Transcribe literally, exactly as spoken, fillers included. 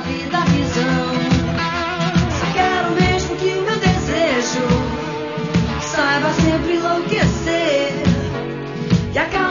vida a visão. Só quero mesmo que o meu desejo saiba sempre enlouquecer e acabar